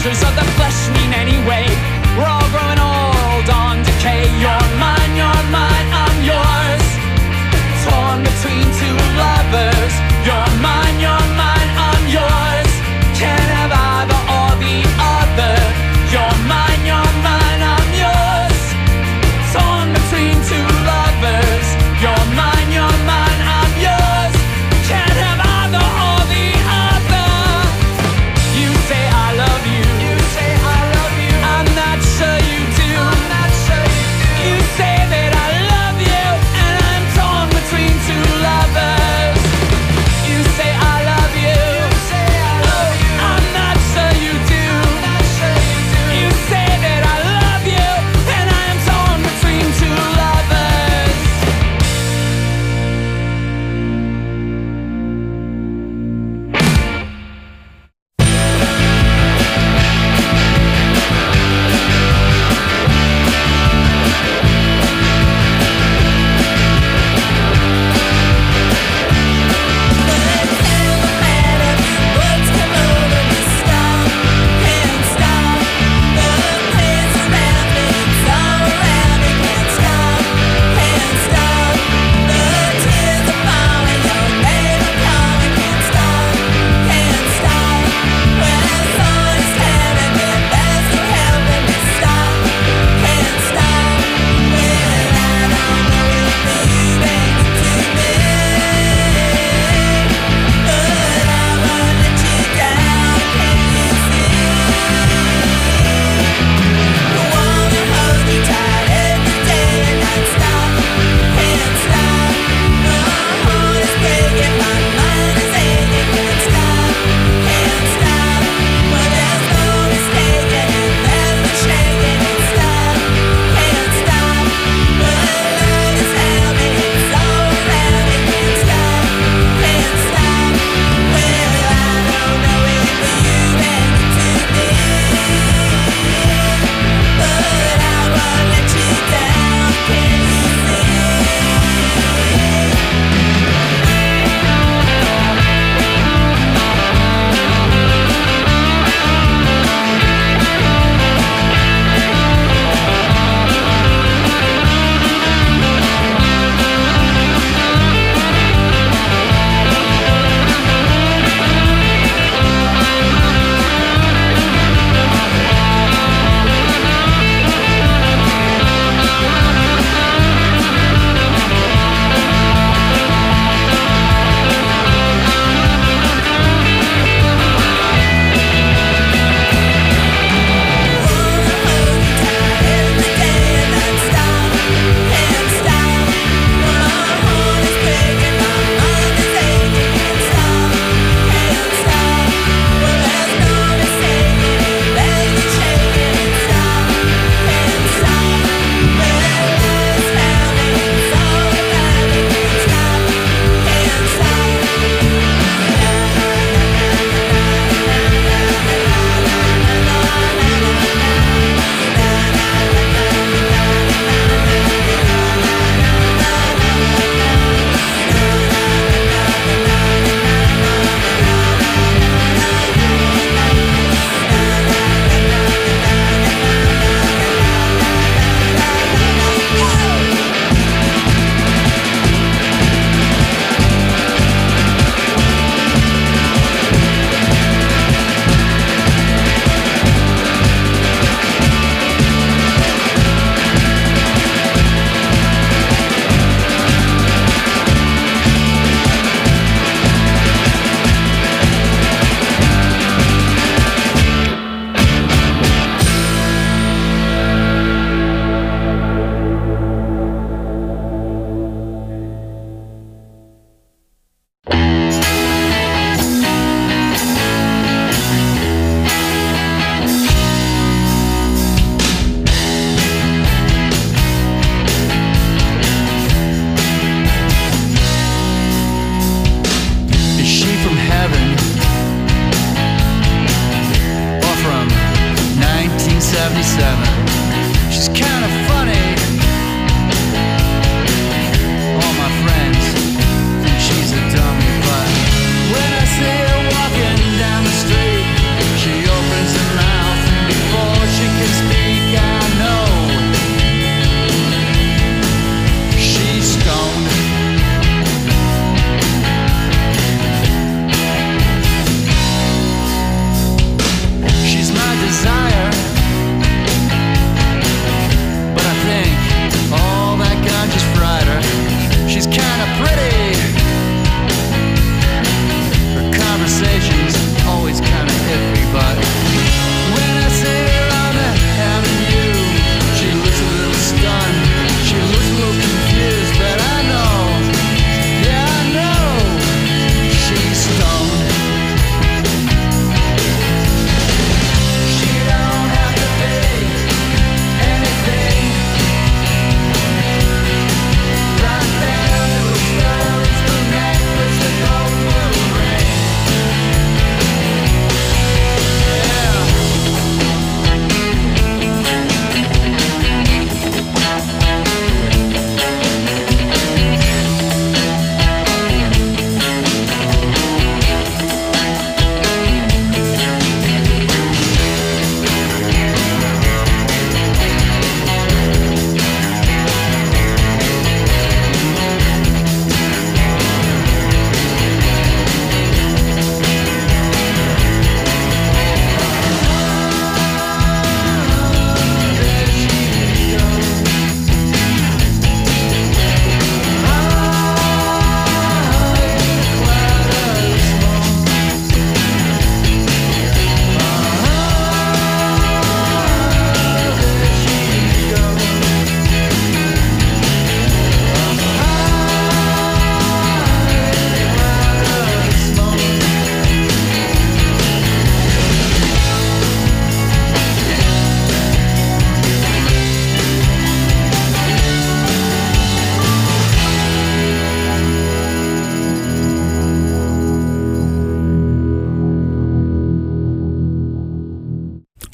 pleasures of the flesh mean anyway? We're all growing old on decay. You're mine, I'm yours. Torn between two lovers. You're mine, I'm yours. Can't have either or the other. You're mine, I'm yours. Torn between two lovers. You're mine, I'm yours. Can't have either or the other. You say I love you. You say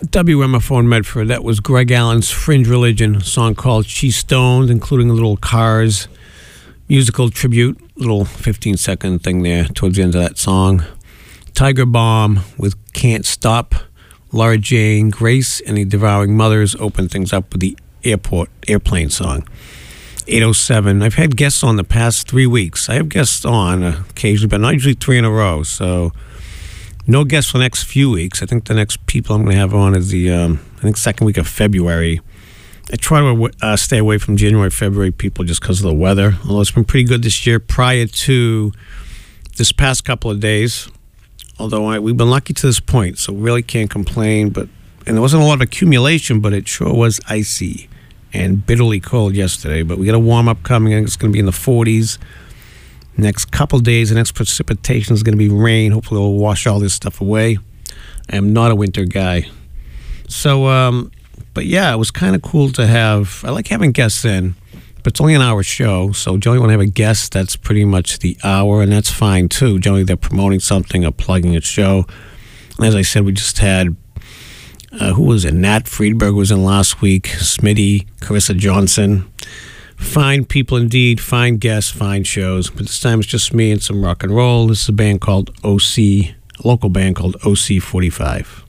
WMFO in Medford. That was Greg Allen's Fringe Religion, a song called She's Stoned, including a little Cars musical tribute, little 15-second thing there towards the end of that song. Tiger Bomb with Can't Stop. Laura Jane, Grace, and the Devouring Mothers opened things up with the airplane song. 8:07. I've had guests on the past 3 weeks. I have guests on occasionally, but not usually 3 in a row. So no guests for the next few weeks. I think the next people I'm going to have on is the second week of February. I try to stay away from January, February people just because of the weather. Although it's been pretty good this year prior to this past couple of days. Although we've been lucky to this point, so really can't complain. And there wasn't a lot of accumulation, but it sure was icy and bitterly cold yesterday. But we got a warm-up coming. I think it's going to be in the 40s. Next couple days, the next precipitation is going to be rain. Hopefully it'll wash all this stuff away. I am not a winter guy. So, but yeah, it was kind of cool to have. I like having guests in, but it's only an hour show, so generally when I have a guest, that's pretty much the hour, and that's fine too. Generally they're promoting something or plugging a show. And as I said, we just had, who was it? Nat Friedberg was in last week, Smitty, Carissa Johnson. Fine people indeed, fine guests, fine shows. But this time it's just me and some rock and roll. This is a band called OC, a local band called OC 45.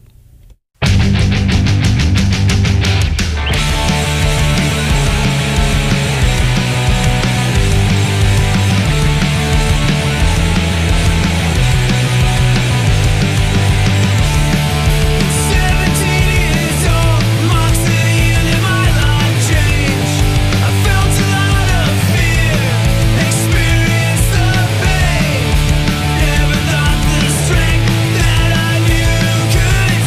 Never thought the strength that I knew could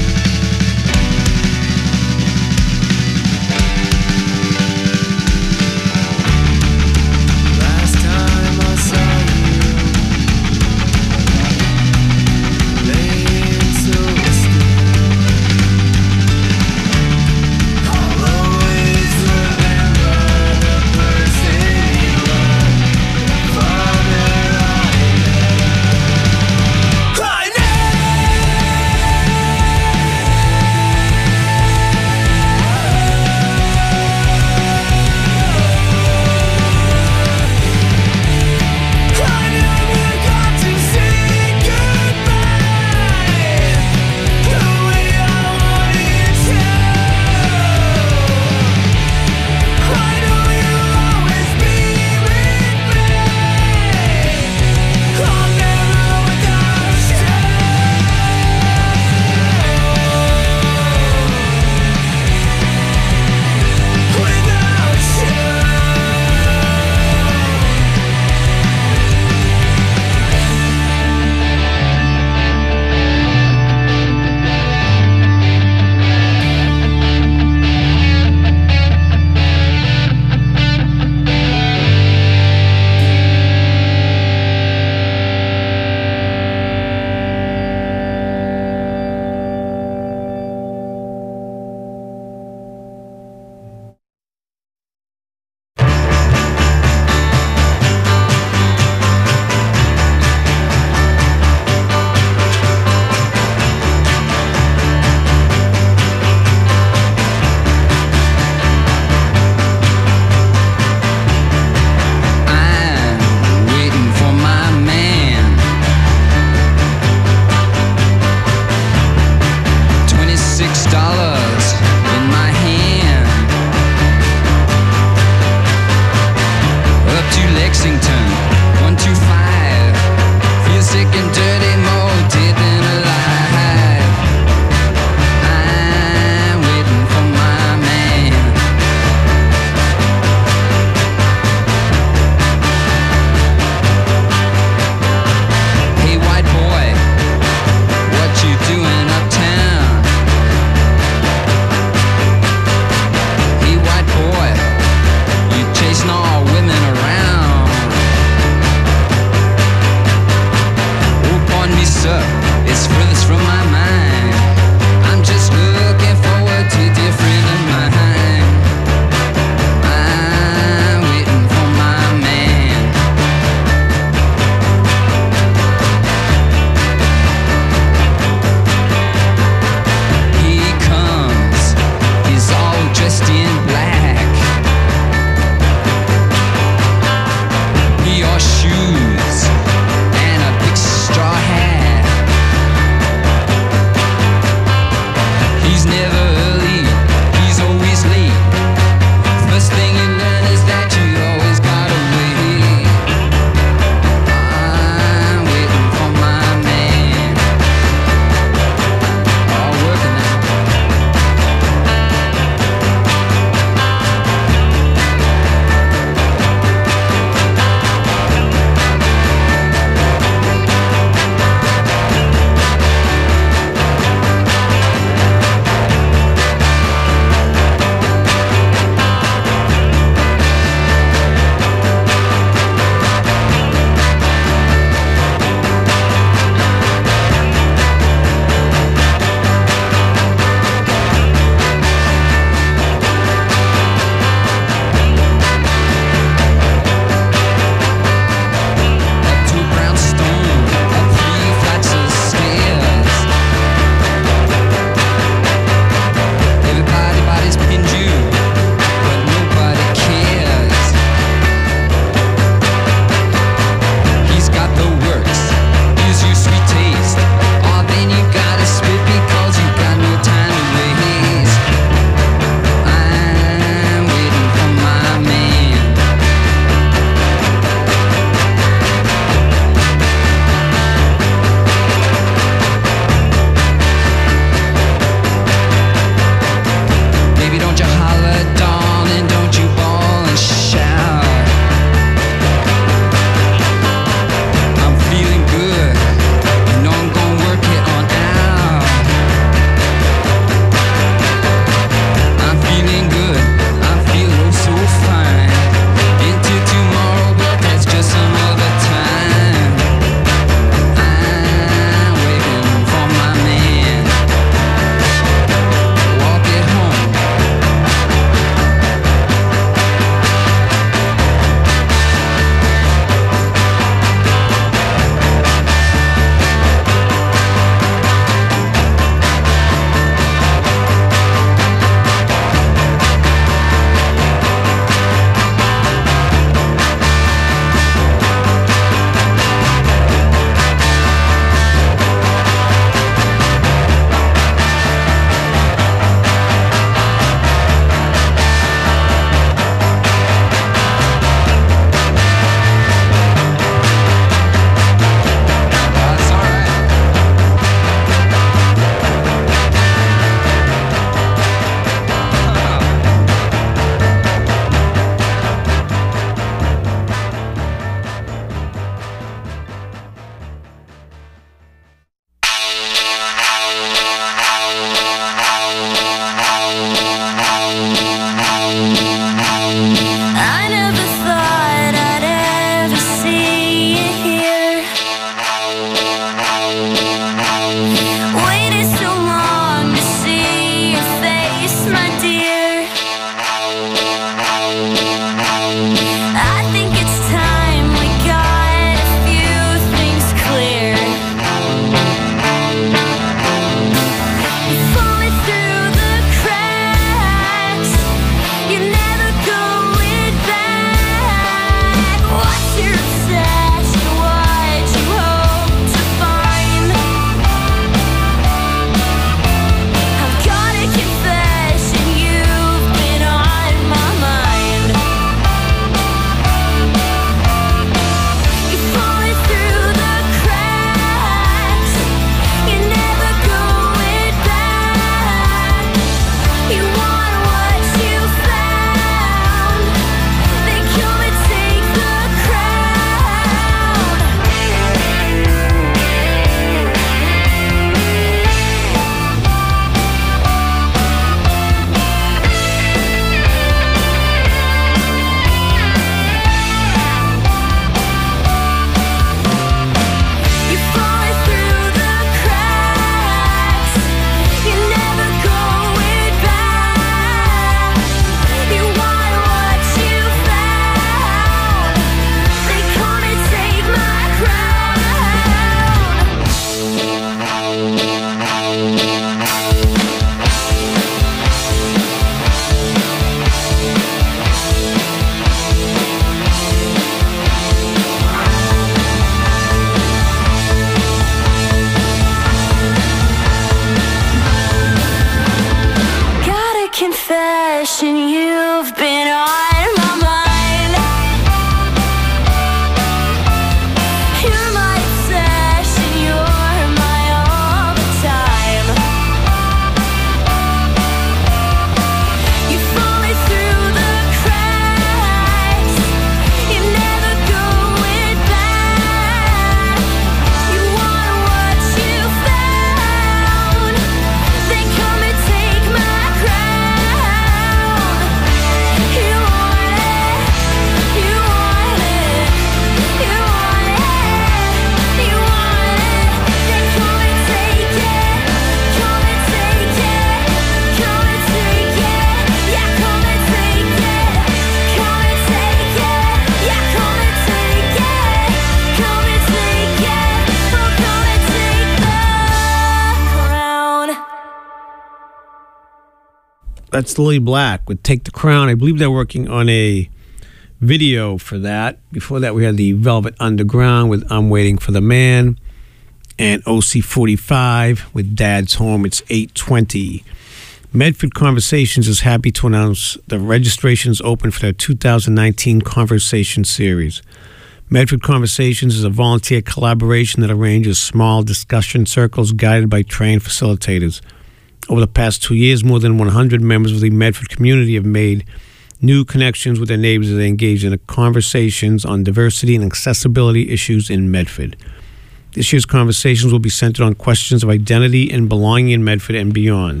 That's Lily Black with Take the Crown. I believe they're working on a video for that. Before that, we had the Velvet Underground with I'm Waiting for the Man, and OC45 with Dad's Home. It's 8:20. Medford Conversations is happy to announce the registration is open for their 2019 Conversation Series. Medford Conversations is a volunteer collaboration that arranges small discussion circles guided by trained facilitators. Over the past 2 years, more than 100 members of the Medford community have made new connections with their neighbors as they engage in conversations on diversity and accessibility issues in Medford. This year's conversations will be centered on questions of identity and belonging in Medford and beyond.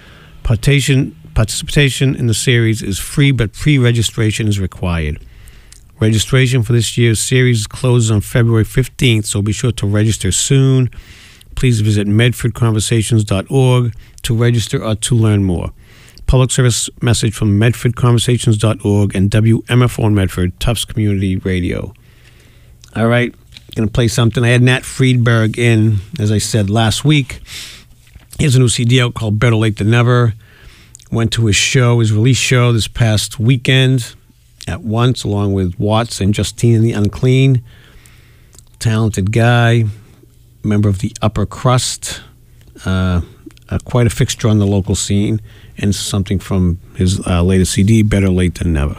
Participation in the series is free, but pre-registration is required. Registration for this year's series closes on February 15th, so be sure to register soon. Please visit medfordconversations.org to register or to learn more. Public service message from medfordconversations.org and WMFO in Medford, Tufts Community Radio. All right, going to play something. I had Nat Friedberg in, as I said, last week. He has a new CD out called Better Late Than Never. Went to his show, his release show this past weekend at Once, along with Watts and Justine and the Unclean. Talented guy, member of the Upper Crust, quite a fixture on the local scene, and something from his latest CD, Better Late Than Never.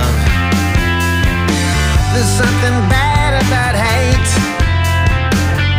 Something bad about hate.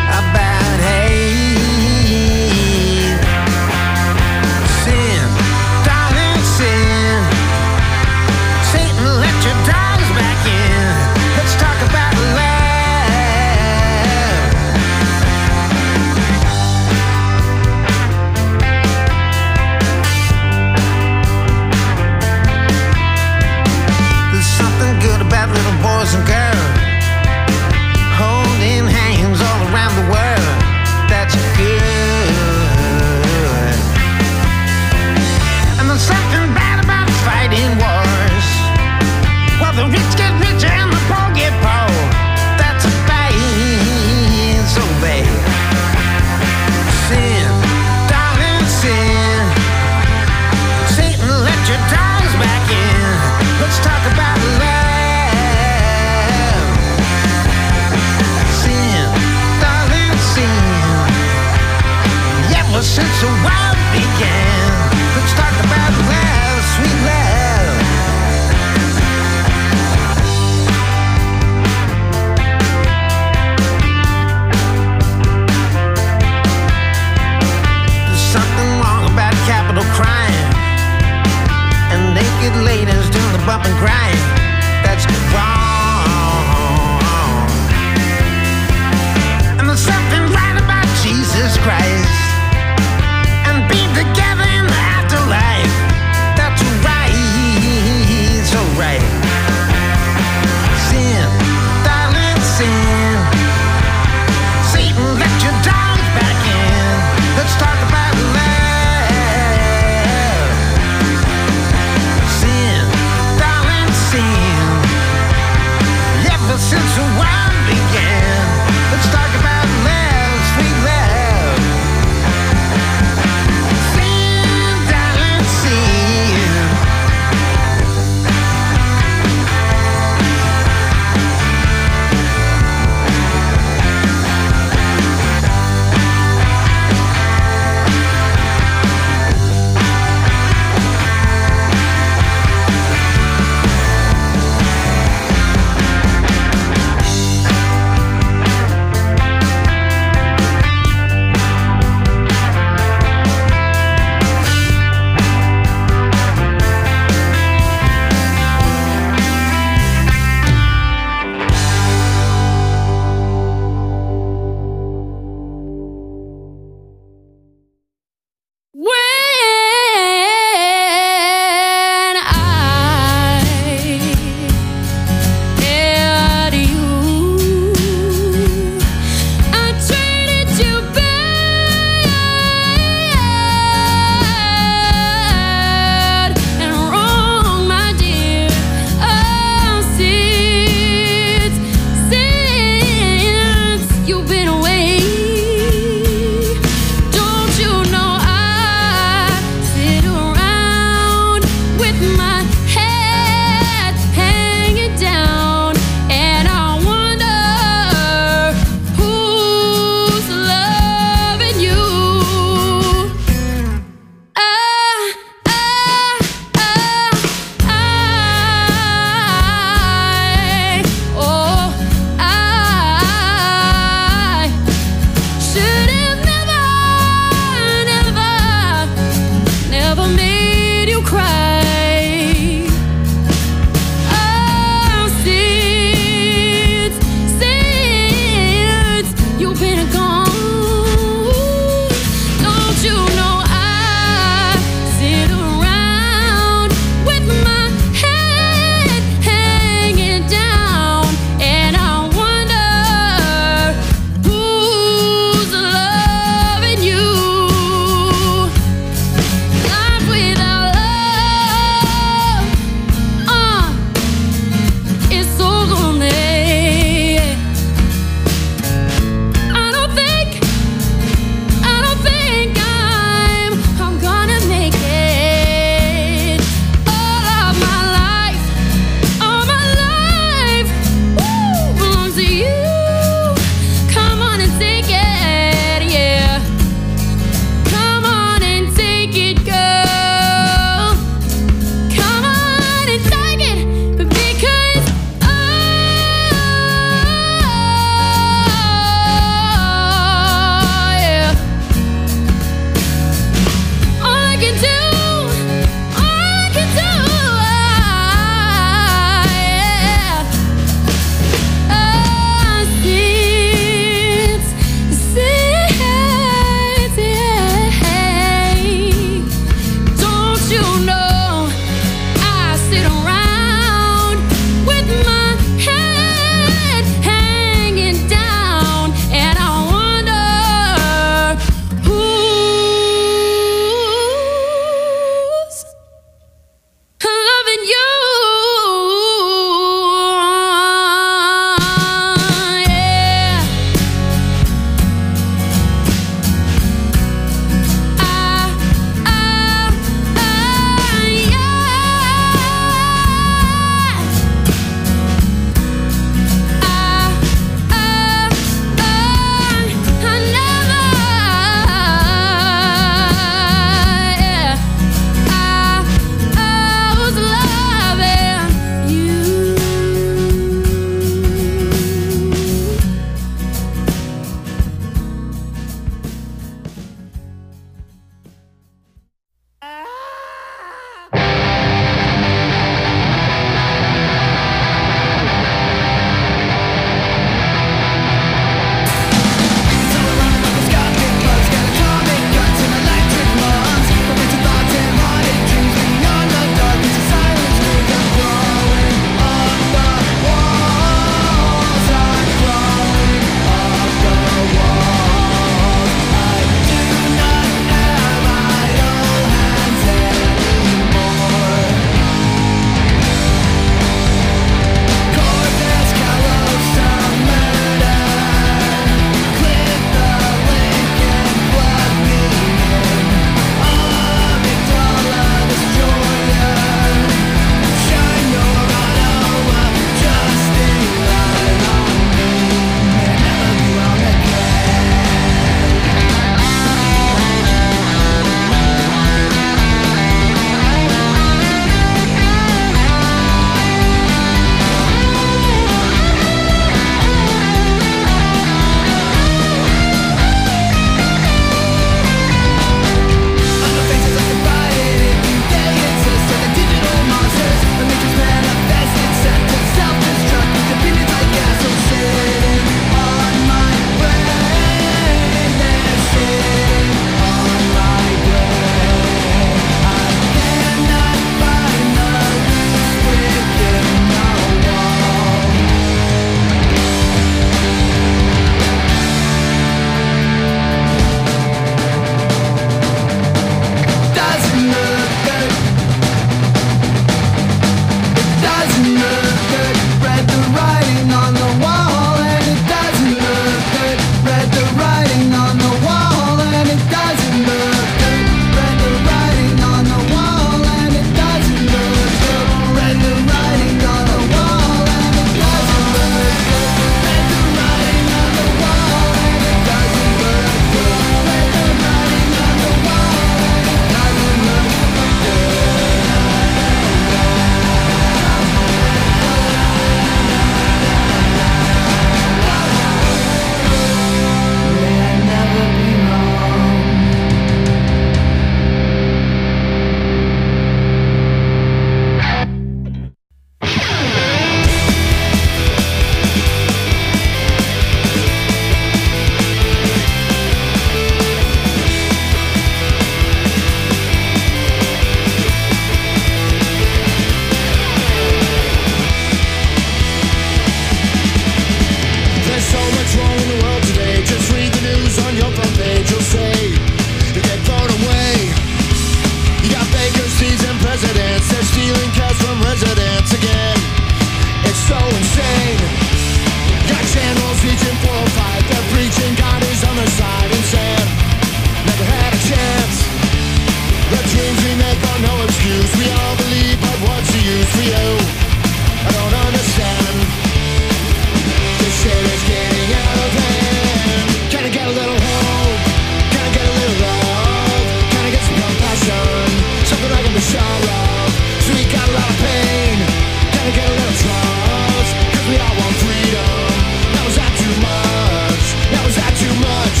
You got vacancies and presidents, they're stealing cash from residents again. It's so insane. Got channels reaching 405, they're preaching God is on their side, and Sam never had a chance. The dreams we make are no excuse. We all believe, but what's the use for you? I don't understand. This shit is getting out of hand. Can I get a little hope? Can I get a little love? Can I get some compassion? Something I can be sure of. So we got a lot of pain. Can I get a little trust? Cause we all want freedom. Now is that too much? Now is that too much?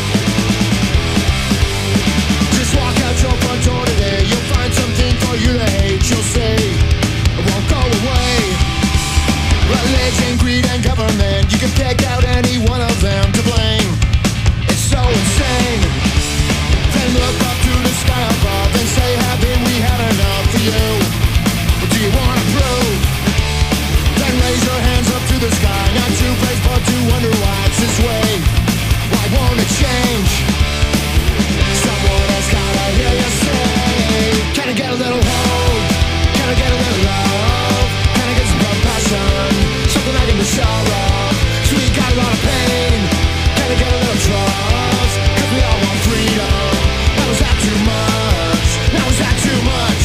Just walk out your front door today. You'll find something for you to hate. You'll say, it won't go away. Religion, greed, and government. You can pick out any one of them to blame. It's so insane. Then look up to the sky above and say, haven't we had enough for you? What do you want to prove? Then raise your hands up to the sky. Not to praise, but to wonder why it's this way. Why won't it change? Someone else gotta hear you say, can I get a little hope? Can I get a little love? Can I get some compassion? Something I can be sure of. So we got a lot of pain. Can I get a little trust? Cause we all want freedom. Now is that too much? Now is that too much?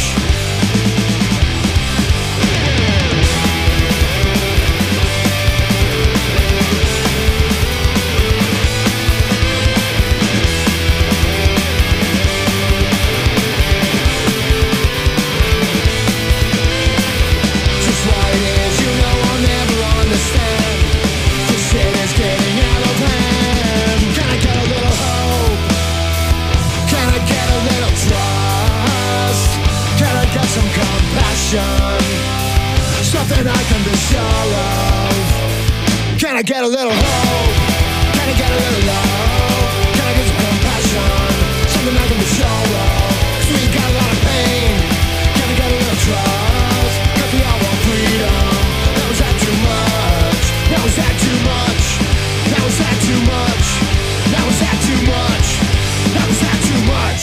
Just why it is, you know I'll never understand. This shit is getting out of hand. Can I get a little hope? Can I get a little trust? Can I get some compassion? Something I can be sure of. Can I get a little hope? Can I get a little love? Can I get some compassion? Something I can be sure of. 'Cause we got a lot of pain. Can I get a little trust? 'Cause we all want freedom. Now is that too much? Now is that too much? Now is that too much? Now is that too much? Now is that too much?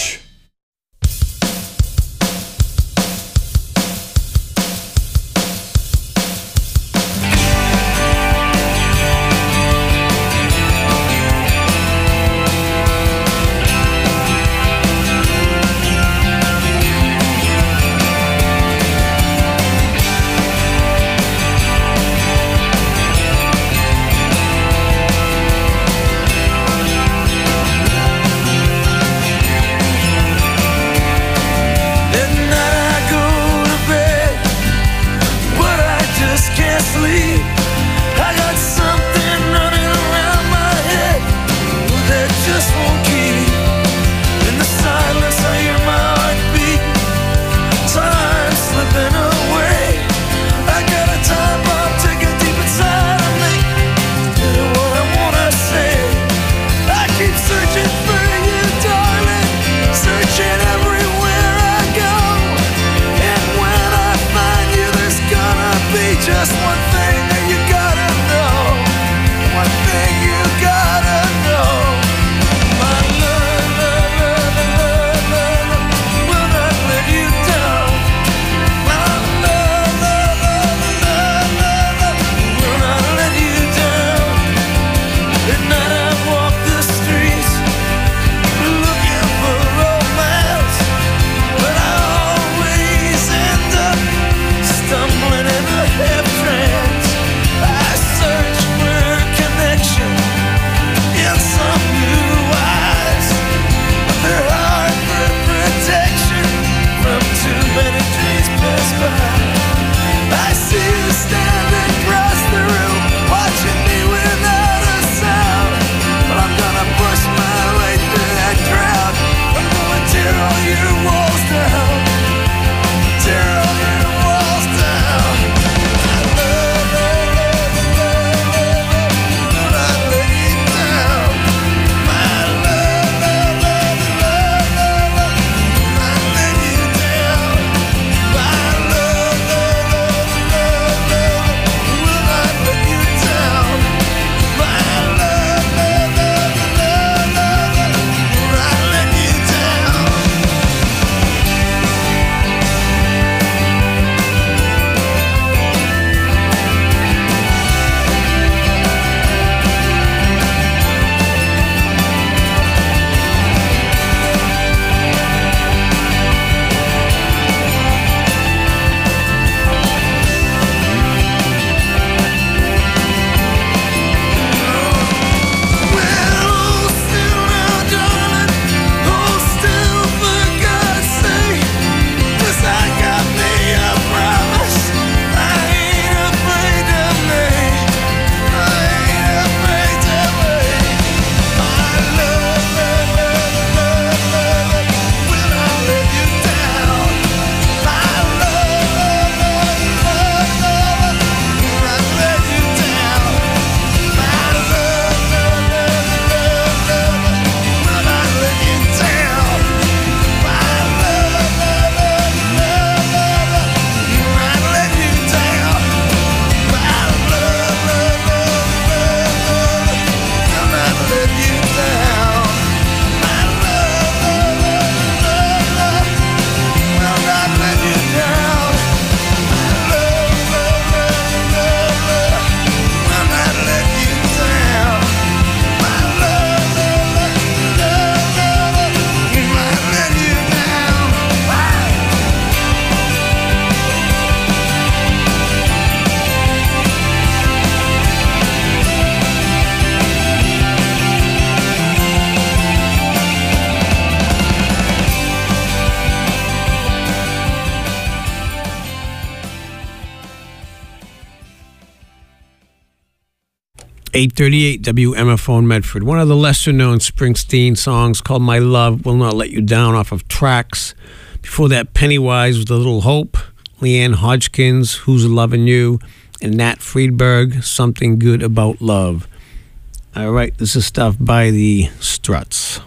838 WMFO in Medford. One of the lesser-known Springsteen songs called My Love Will Not Let You Down off of Tracks. Before that, Pennywise with A Little Hope, Leanne Hodgkins, Who's Lovin' You, and Nat Friedberg, Something Good About Love. All right, this is stuff by the Struts.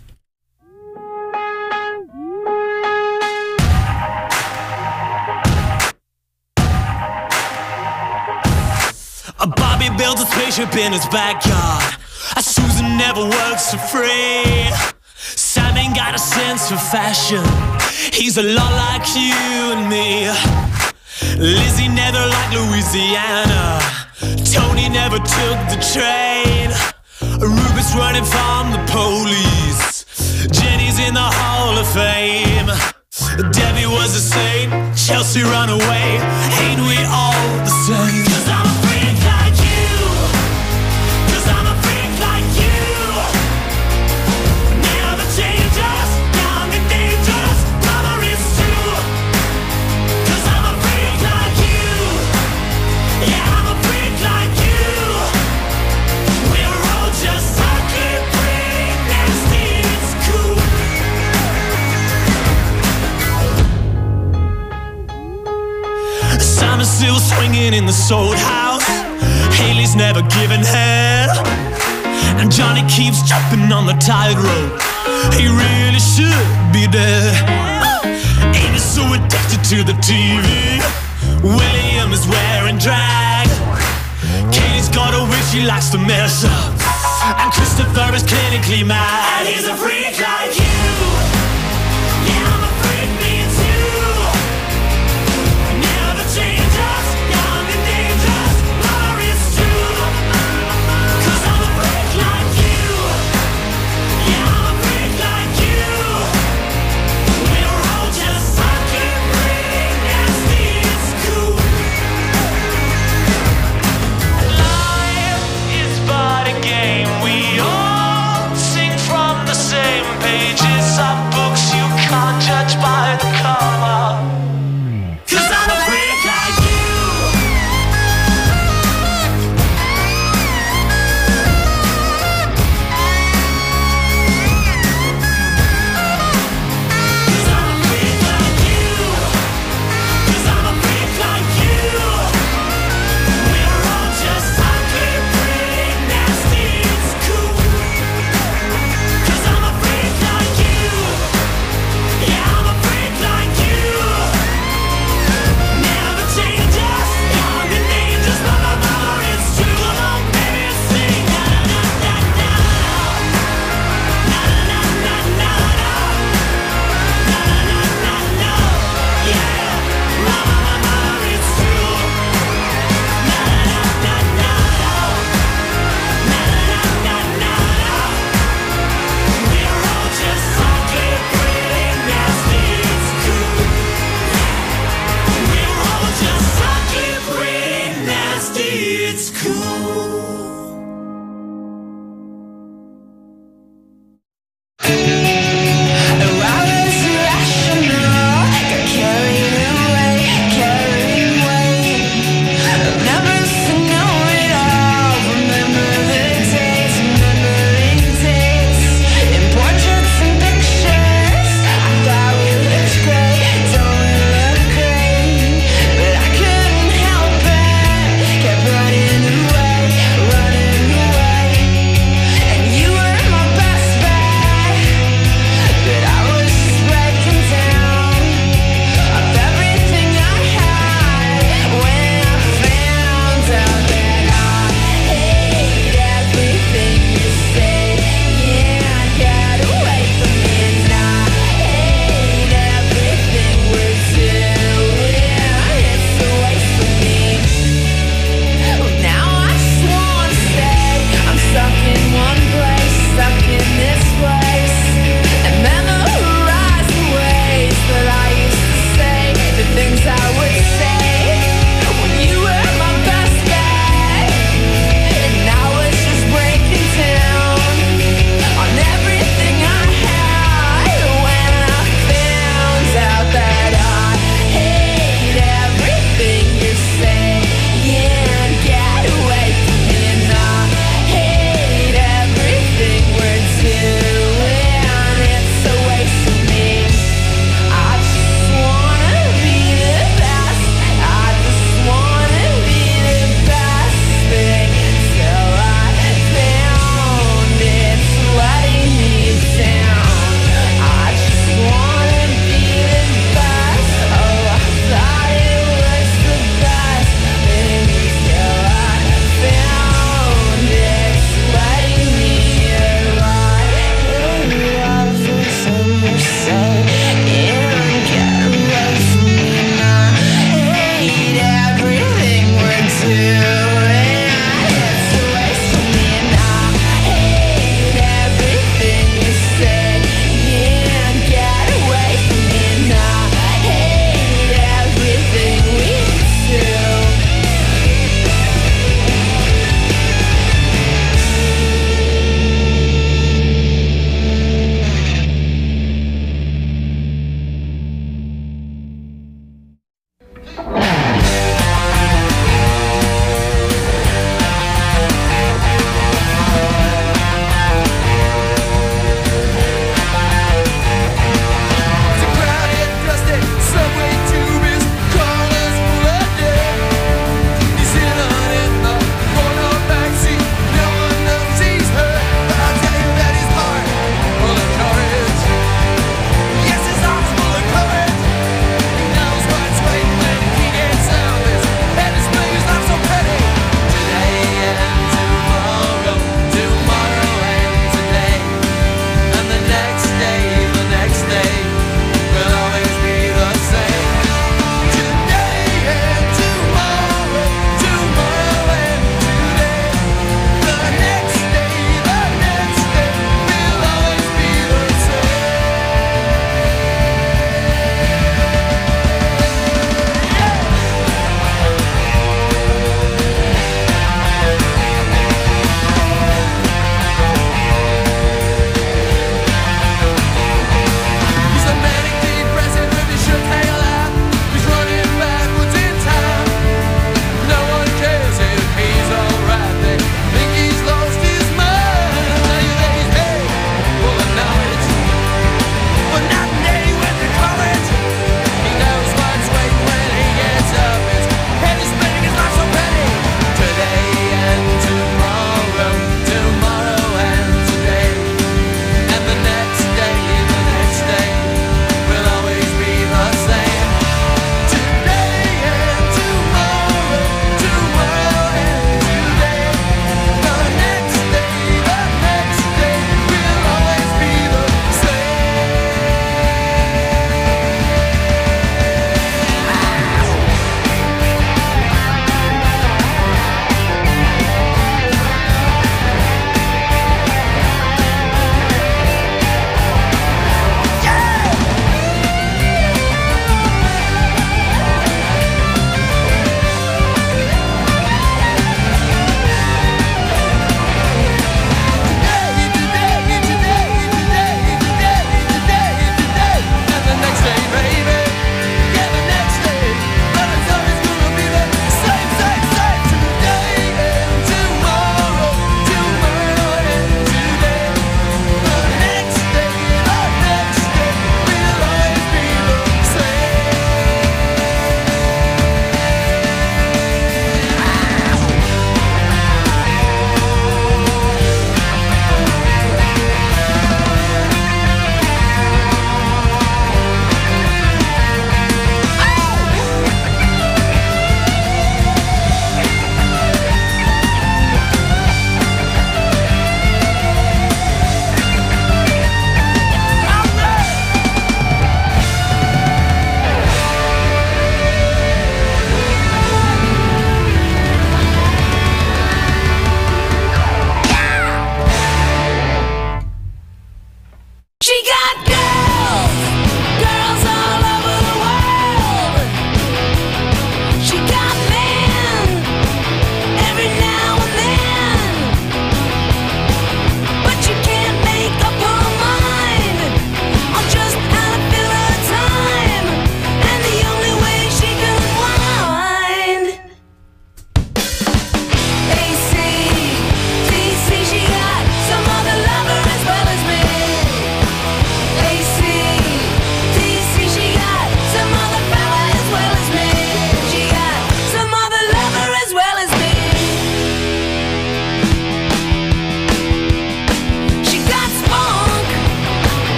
Bobby builds a spaceship in his backyard. Susan never works for free. Simon got a sense for fashion. He's a lot like you and me. Lizzie never liked Louisiana. Tony never took the train. Rupert's running from the police. Jenny's in the Hall of Fame. Debbie was a saint. Chelsea run away. Ain't we all the same? 'Cause I'm a freak like you. 'Cause I'm a freak like you. Never change us. Young and dangerous. Brother is true. 'Cause I'm a freak like you. Yeah, I'm a freak like you. We're all just ugly, pretty, nasty, it's cool. Simon's still swinging in the sold house. Haley's never given head. And Johnny keeps jumping on the tightrope. He really should be dead. Amy's so addicted to the TV. William is wearing drag. Katie's got a witch she likes to mess up. And Christopher is clinically mad. And he's a freak like you. Yeah, I'm a freak, me too. Never change us, young and dangerous. Love is true. 'Cause I'm a freak like you. Yeah, I'm a freak like you. We're all just fucking pretty nasty, it's cool. Life is but a game. We all sing from the same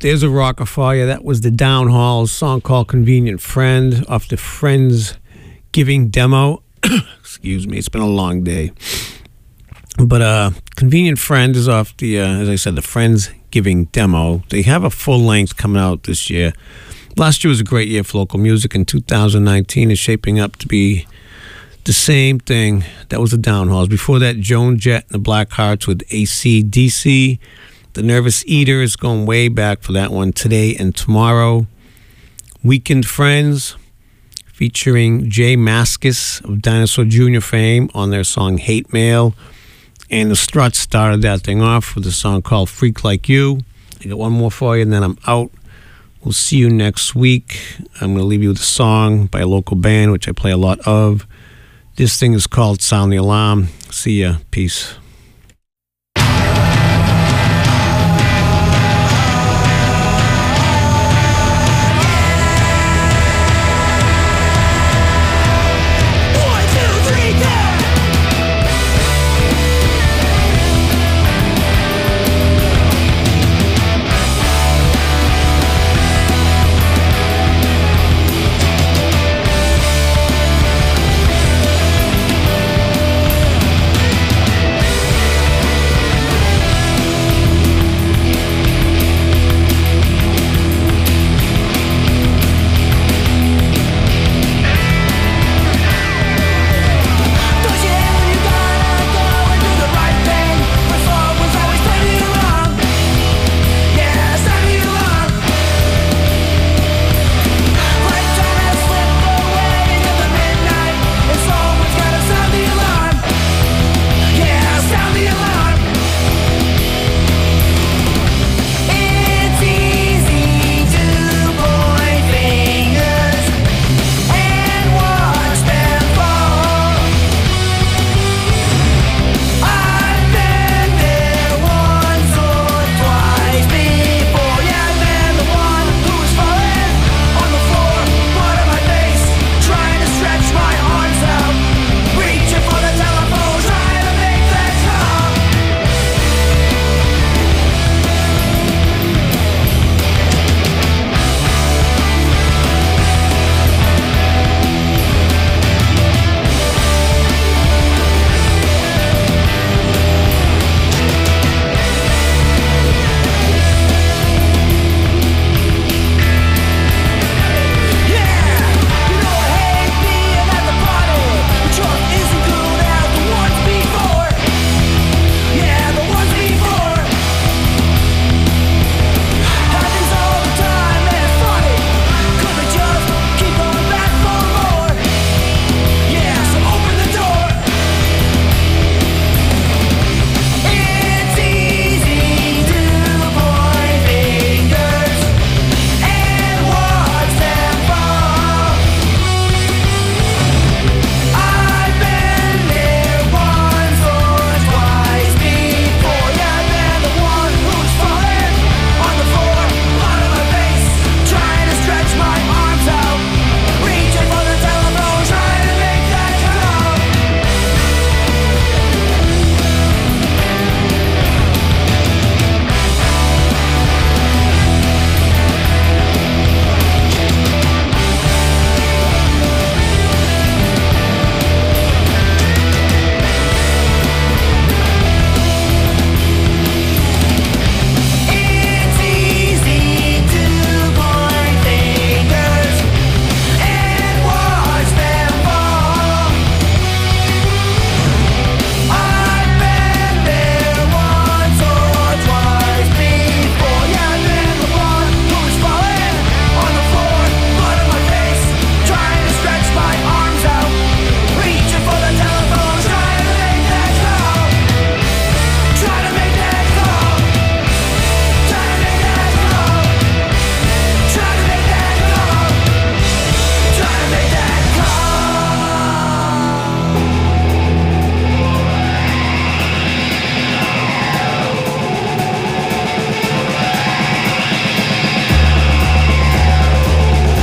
there's a rocker for you. That was the Downhalls song called Convenient Friend off the Friendsgiving demo. Excuse me, it's been a long day. But Convenient Friend is off the, as I said, the Friendsgiving demo. They have a full length coming out this year. Last year was a great year for local music, and 2019 is shaping up to be the same thing. That was the Downhalls. Before that, Joan Jett and the Black Hearts with AC/DC. The Nervous Eaters, going way back for that one, Today and Tomorrow. Weekend Friends, featuring Jay Mascis of Dinosaur Jr. fame on their song Hate Mail. And the Struts started that thing off with a song called Freak Like You. I got one more for you, and then I'm out. We'll see you next week. I'm going to leave you with a song by a local band, which I play a lot of. This thing is called Sound the Alarm. See ya. Peace.